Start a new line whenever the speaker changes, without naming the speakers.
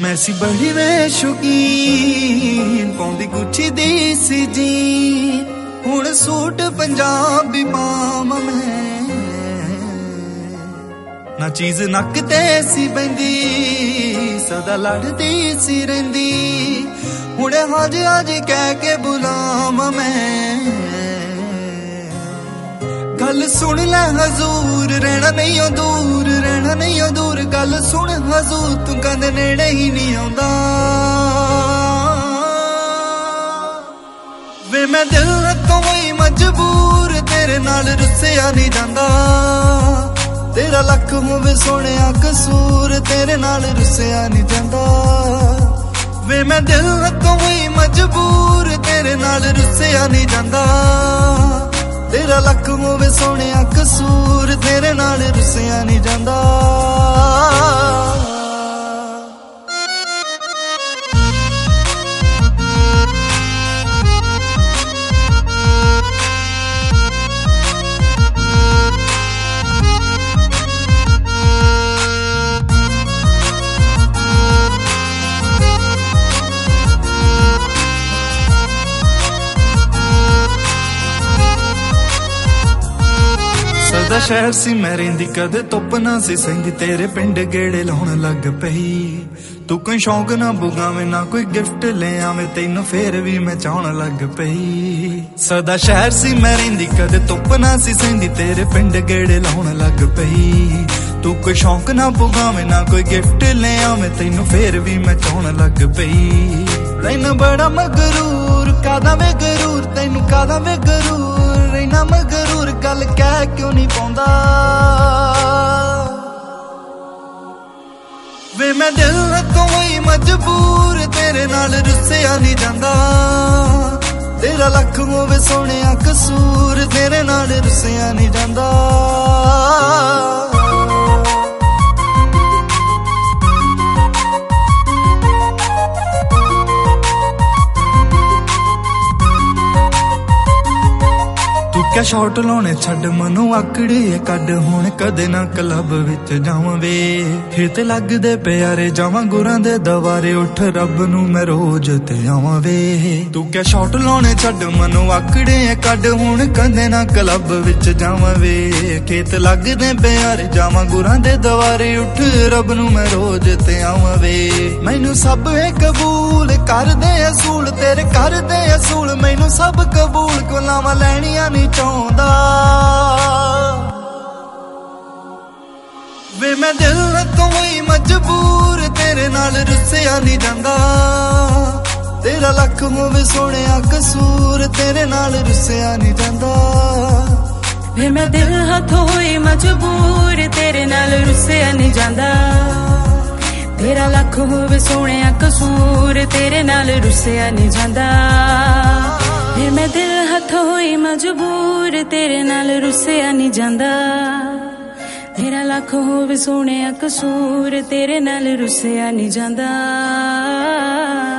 मैं सी बड़ी वे शौकीन पौंदी गुच्छी दी सी जीन हुण सूट पंजाबी पाम मैं ना चीज नक ते सी बंदी सदा लड़दी सी रहिंदी हुणे हज हज कह के बुलाम मैं गल सुन ले हजूर रहना नहीं हो दूर रहना नहीं हो दूर गल सुन हजूर तू कहंदे नेड़े ही नहीं आउंदा वे मैं दिल तो वही मजबूर तेरे नाल रुसिया नहीं जांदा तेरा लख होवे सोहणिया कसूर तेरे नाल रुसिया नहीं जांदा वे मैं दिल तो वही मजबूर तेरे नाल रुसिया नहीं जांदा तेरा लख होवे सोहणिया कसूर तेरे नाल रुसिया नहीं जांदा सदा शहर सी मैं रहिंदी कदे धुप ना सी सहिंदी तेरे पिंड गेड़े लाउण लग पई तू कोई शौक ना बुगावे ना कोई गिफ्ट ले आवे तैनू फेर भी मैं चाहण लग पई सदा शहर सी मैं रहिंदी कदे धुप ना सी सहिंदी तेरे पिंड गेड़े लाउण लग पई तू कोई शौक ना बुगावे ना कोई गिफ्ट ले आवे तैनू फेर भी मैं चाहण लग पई तैनू बड़ा मगरूर कादा वे गरूर तैनू कादा वे गरूर रहना मगरूर गल कह क्यों नहीं पाउंदा वे मैं दिल तो वही मजबूर तेरे नाल रुसिया नहीं जांदा तेरा लख होवे सोहणिया कसूर तेरे नाल रुसिया नहीं जांदा क्या शॉट लाने छड़ मनु आकड़े कड हुण कदे ना क्लब विच जावां वे फिर ते लगदे प्यारे जावां गुरां दे दवारे उठ रब नू मैं रोज ते आवां वे तू क्या शॉट लाने छड़ मनु आकड़े कड हुण कदे ना क्लब विच जावां वे खेत लगदे प्यारे जावां गुरां दे दवारे उठ रब नू मैं रोज ते आवां वे मैनू सब है कबूल कर दे असूल तेरे कर दे असूल मैनू सब कबूल गुलामां लैणियां नहीं चाहुंदा वे मैं दिल तो वही मजबूर तेरे नाल रुसिया नहीं जांदा तेरा लख होवे सोहणिया कसूर तेरे नाल रुसिया नहीं जांदा वे मैं दिल हथों होई मजबूर तेरे नाल रुसिया नहीं जांदा तेरा लख होवे सोहणिया कसूर तेरे नाल रुसिया नहीं जांदा फिर मैं दिल हथों होई मजबूर तेरे नाल रुसिया नहीं जांदा तेरा लख होवे सोहणिया कसूर तेरे नाल रुसिया नहीं जांदा।